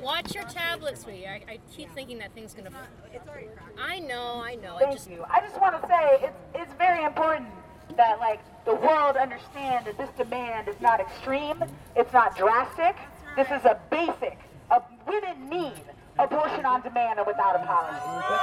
Watch your tablet, sweetie. I keep thinking that thing's gonna. I know. Thank you. I just want to say it's very important that the world understand that this demand is not extreme, it's not drastic. This is a basic. Women need abortion on demand and without apology.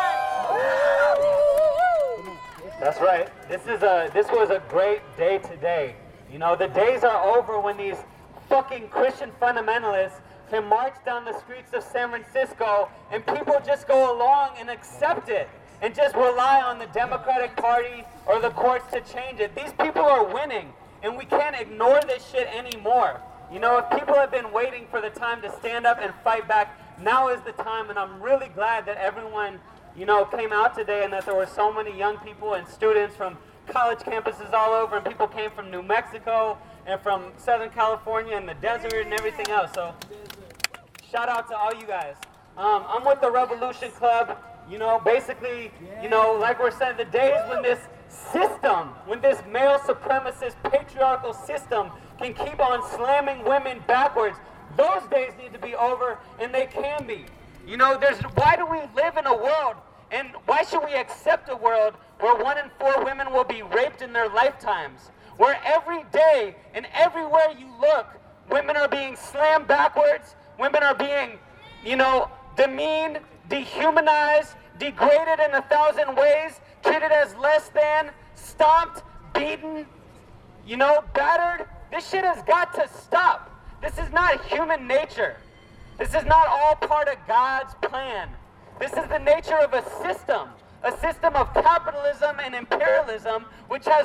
That's right. This was a great day today. You know, the days are over when these fucking Christian fundamentalists can march down the streets of San Francisco and people just go along and accept it and just rely on the Democratic Party or the courts to change it. These people are winning, and we can't ignore this shit anymore. You know, if people have been waiting for the time to stand up and fight back, now is the time, and I'm really glad that everyone, you know, came out today and that there were so many young people and students from college campuses all over, and people came from New Mexico and from Southern California and the desert and everything else. So shout out to all you guys. I'm with the Revolution Club. You know, basically, you know, like we're saying, the days when this system, when this male supremacist patriarchal system can keep on slamming women backwards, those days need to be over, and they can be. You know, why do we live in a world, and why should we accept a world where 1 in 4 women will be raped in their lifetimes? Where every day and everywhere you look, women are being slammed backwards, women are being, you know, demeaned, dehumanized, degraded in 1,000 ways, treated as less than, stomped, beaten, you know, battered. This shit has got to stop. This is not human nature. This is not all part of God's plan. This is the nature of a system of capitalism and imperialism, which has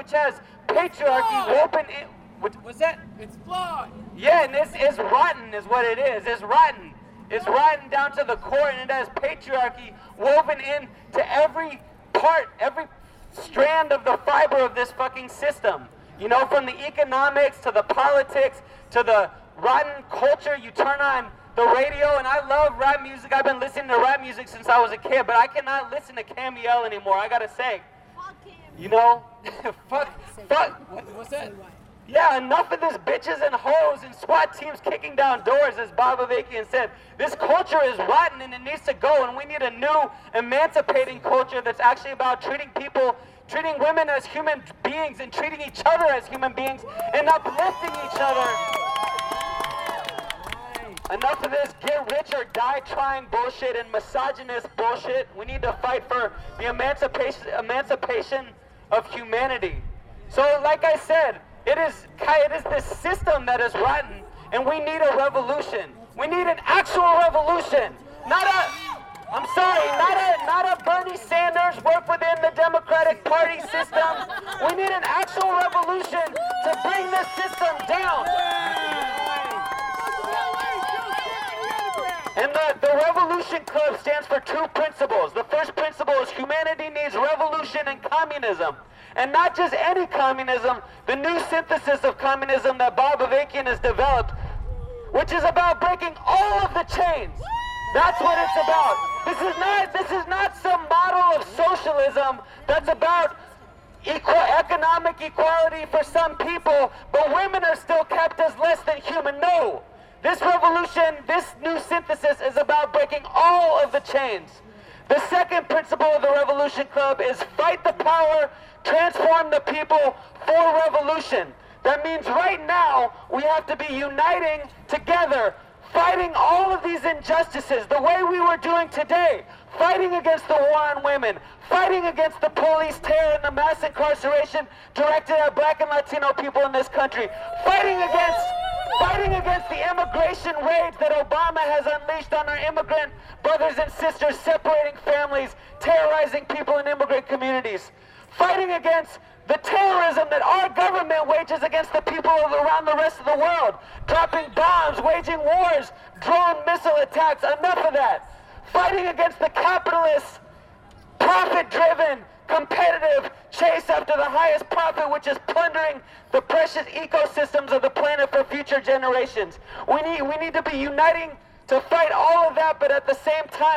patriarchy woven in. What's that? It's flawed. Yeah, and this is rotten, is what it is. It's rotten. It's rotten down to the core, and it has patriarchy woven into every part, every strand of the fiber of this fucking system. You know, from the economics to the politics to the rotten culture. You turn on the radio, and I love rap music. I've been listening to rap music since I was a kid, but I cannot listen to Camiel anymore, I gotta say. You know? fuck. What's that? Yeah, enough of this bitches and hoes and SWAT teams kicking down doors, as Bob Avakian said. This culture is rotten and it needs to go, and we need a new emancipating culture that's actually about treating women as human beings and treating each other as human beings and uplifting each other. Enough of this get rich or die trying bullshit and misogynist bullshit. We need to fight for the emancipation of humanity. So like I said, it is this system that is rotten, and we need a revolution. We need an actual revolution. Not a Bernie Sanders work within the Democratic Party system. We need an actual revolution to bring this system down. And the Revolution Club stands for 2 principles. The first principle is humanity needs revolution and communism. And not just any communism, the new synthesis of communism that Bob Avakian has developed, which is about breaking all of the chains. That's what it's about. This is not some model of socialism that's about economic equality for some people, but women are still kept as less than human. No. This revolution, this new synthesis is about breaking all of the chains. The second principle of the Revolution Club is fight the power, transform the people for revolution. That means right now we have to be uniting together, fighting all of these injustices the way we were doing today, fighting against the war on women, fighting against the police terror and the mass incarceration directed at Black and Latino people in this country, fighting against the immigration rage that Obama has unleashed on our immigrant brothers and sisters, separating families, terrorizing people in immigrant communities, fighting against the terrorism that our government wages against the people around the rest of the world, dropping bombs, waging wars, drone missile attacks, enough of that. Fighting against the capitalist, profit-driven, competitive chase after the highest profit, which is plundering the precious ecosystems of the planet for future generations. We need to be uniting to fight all of that, but at the same time,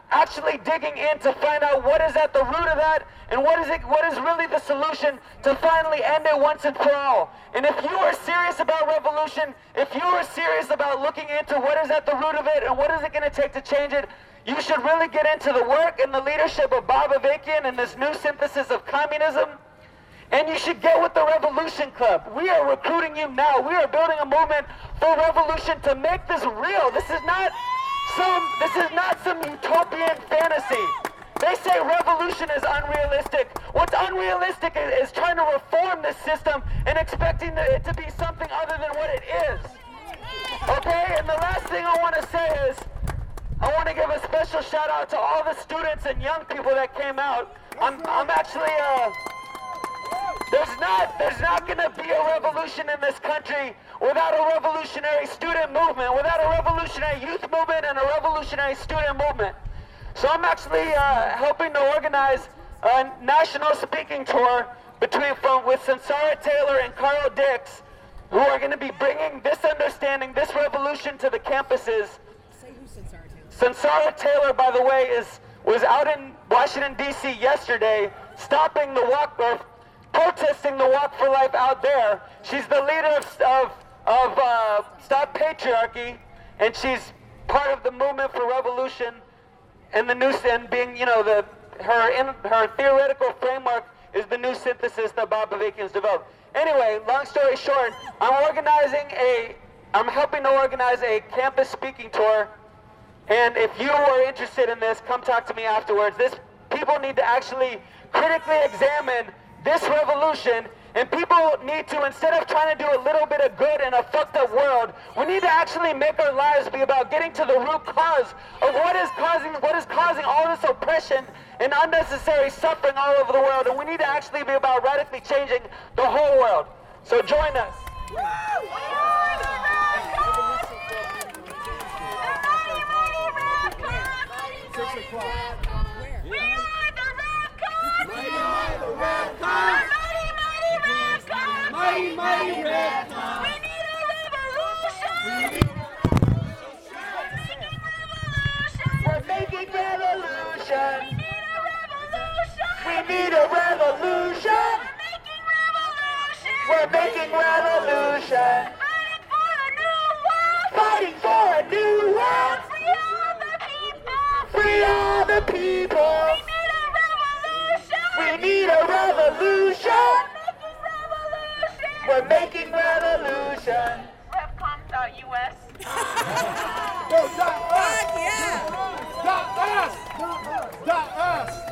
actually digging in to find out what is at the root of that and what is really the solution to finally end it once and for all. And if you are serious about revolution, if you are serious about looking into what is at the root of it and what is it going to take to change it, you should really get into the work and the leadership of Bob Avakian and this new synthesis of communism. And you should get with the Revolution Club. We are recruiting you now. We are building a movement for revolution to make this real. This is not some utopian fantasy. They say revolution is unrealistic. What's unrealistic is trying to reform this system and expecting it to be something other than what it is. Okay, and the last thing I want to say is, I want to give a special shout out to all the students and young people that came out. I'm actually, there's not going to be a revolution in this country without a revolutionary student movement, without a revolutionary youth movement and a revolutionary student movement. So I'm actually helping to organize a national speaking tour with Sansara Taylor and Carl Dix, who are going to be bringing this understanding, this revolution to the campuses. Say who's Sansara Taylor? Sansara Taylor, by the way, was out in Washington, D.C. yesterday, stopping the walk, or protesting the Walk for Life out there. She's the leader of Stop Patriarchy, and she's part of the movement for revolution, and the new, and being, you know, her theoretical framework is the new synthesis that Bob Avakian's developed. Anyway, long story short, I'm helping to organize a campus speaking tour, and if you are interested in this, come talk to me afterwards. People need to actually critically examine this revolution, and people need to, instead of trying to do a little bit of good in a fucked up world, we need to actually make our lives be about getting to the root cause of what is causing all this oppression and unnecessary suffering all over the world, and we need to actually be about radically changing the whole world. So join us. Mighty, mighty red cause. We need a revolution. We're making revolution. We need a revolution. We're making revolution. Fighting for a new world. Free all the people. We need a revolution. We're making revolution. Revcom.us. Go, .us. Yeah. .us.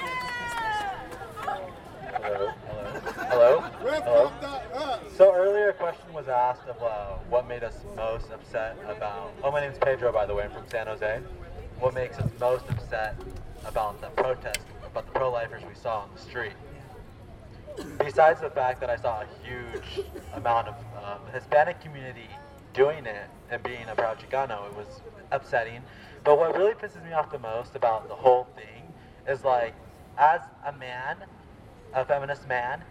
Hello? Revcom.us. So earlier a question was asked of what made us most upset about, my name's Pedro, by the way, I'm from San Jose. What makes us most upset about the protest, about the pro-lifers we saw on the street? Besides the fact that I saw a huge amount of the Hispanic community doing it and being a proud Chicano, it was upsetting. But what really pisses me off the most about the whole thing is, like, as a man, a feminist man,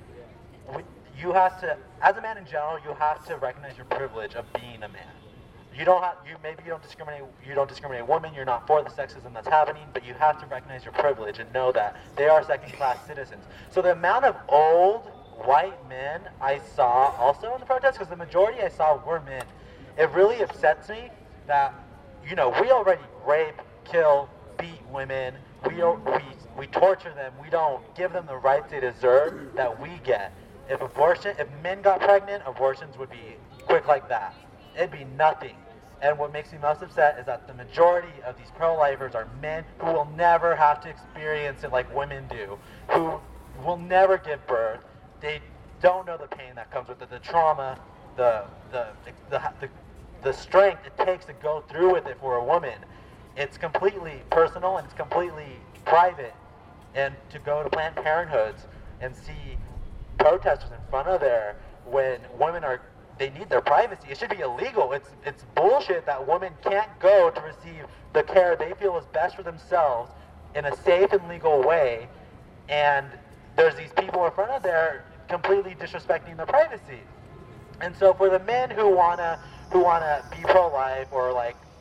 as a man in general, you have to recognize your privilege of being a man. You don't discriminate women, you're not for the sexism that's happening, but you have to recognize your privilege and know that they are second-class citizens. So the amount of old white men I saw also in the protest, because the majority I saw were men, it really upsets me that, we already rape, kill, beat women, we torture them, we don't give them the rights they deserve that we get. If men got pregnant, abortions would be quick like that. It'd be nothing. And what makes me most upset is that the majority of these pro-lifers are men who will never have to experience it like women do, who will never give birth. They don't know the pain that comes with it, the trauma, the strength it takes to go through with it for a woman. It's completely personal and it's completely private. And to go to Planned Parenthoods and see protesters in front of there when women they need their privacy. It should be illegal. It's bullshit that women can't go to receive the care they feel is best for themselves in a safe and legal way. And there's these people in front of there completely disrespecting their privacy. And so for the men who wanna be pro-life or like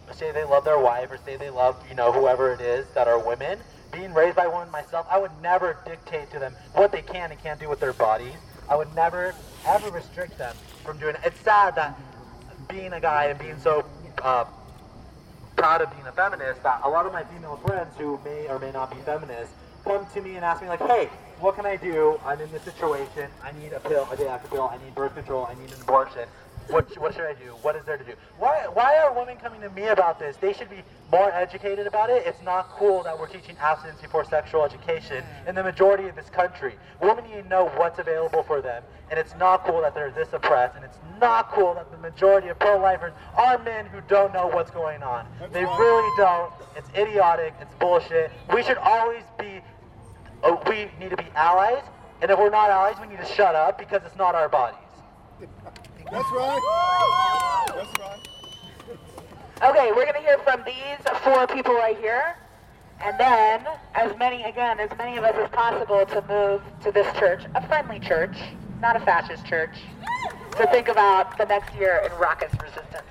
say they love their wife or say they love, whoever it is that are women, being raised by women myself, I would never dictate to them what they can and can't do with their bodies. I would never, ever restrict them from doing it. It's sad that being a guy and being so proud of being a feminist, that a lot of my female friends who may or may not be feminists come to me and ask me like, hey, what can I do? I'm in this situation. I need a pill, a day-after pill. I need birth control. I need an abortion. What should I do? What is there to do? Why are women coming to me about this? They should be more educated about it. It's not cool that we're teaching abstinence before sexual education in the majority of this country. Women need to know what's available for them, and it's not cool that they're this oppressed, and it's not cool that the majority of pro-lifers are men who don't know what's going on. They really don't. It's idiotic. It's bullshit. We should always be, we need to be allies, and if we're not allies, we need to shut up because it's not our bodies. That's right. That's right. Okay, we're gonna hear from these 4 people right here, and then as many of us as possible to move to this church, a friendly church, not a fascist church, to think about the next year in raucous resistance.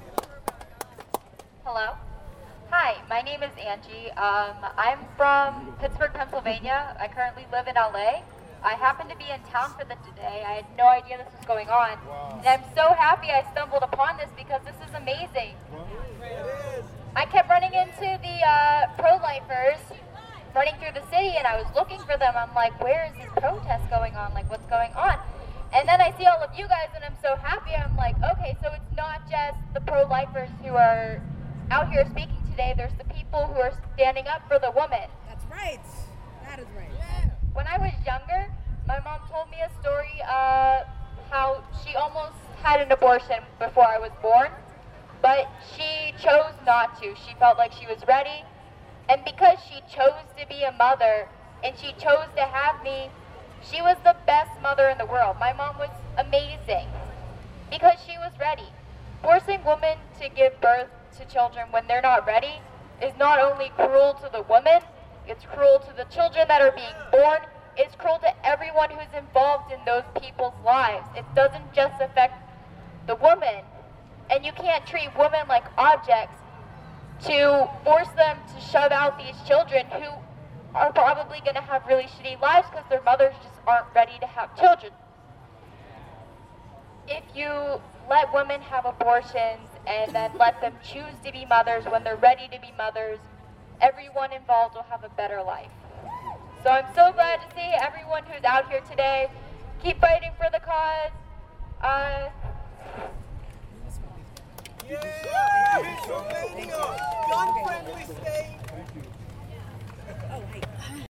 Hello. Hi, my name is Angie. I'm from Pittsburgh, Pennsylvania. I currently live in LA. I happened to be in town for today. I had no idea this was going on. Wow. And I'm so happy I stumbled upon this because this is amazing. I kept running into the pro-lifers running through the city, and I was looking for them. I'm like, where is this protest going on? Like, what's going on? And then I see all of you guys, and I'm so happy. I'm like, okay, so it's not just the pro-lifers who are out here speaking today. There's the people who are standing up for the woman. That's right. That is right. When I was younger, my mom told me a story how she almost had an abortion before I was born, but she chose not to. She felt like she was ready, and because she chose to be a mother and she chose to have me, she was the best mother in the world. My mom was amazing because she was ready. Forcing women to give birth to children when they're not ready is not only cruel to the woman, it's cruel to the children that are being born. It's cruel to everyone who's involved in those people's lives. It doesn't just affect the woman. And you can't treat women like objects to force them to shove out these children who are probably going to have really shitty lives because their mothers just aren't ready to have children. If you let women have abortions and then let them choose to be mothers when they're ready to be mothers, everyone involved will have a better life. So I'm so glad to see everyone who's out here today. Keep fighting for the cause. Pennsylvania, gun-friendly state.